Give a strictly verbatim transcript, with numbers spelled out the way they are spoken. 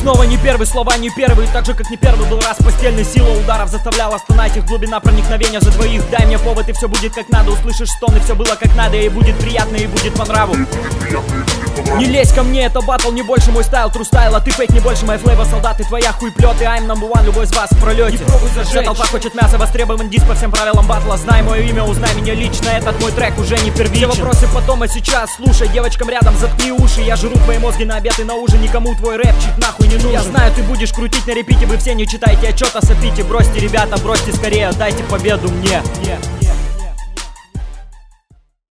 снова не первый, слова не первые. Так же как не первый был раз постельный. Сила ударов заставляла стонать их, глубина проникновения за двоих. Дай мне повод и все будет как надо. Услышишь стоны, все было как надо. И будет приятно, и будет по нраву. Не лезь ко мне, это батл, не больше мой стайл, true стайл, а ты фейк, не больше моя флейва, солдаты, твоя хуйплёты, I'm number one, любой из вас в пролете. Не пробуй зажечь. Вся толпа хочет мяса, востребован диск по всем правилам батла. Знай мое имя, узнай меня лично, этот мой трек уже не первичен. Все вопросы потом, а сейчас слушай, девочкам рядом заткни уши. Я жру твои мозги на обед и на ужин, никому твой рэп чуть нахуй не нужен. Я знаю, ты будешь крутить на репите, вы все не читайте отчета, сопите. Бросьте, ребята, бросьте скорее, дайте победу мне. Yeah, yeah.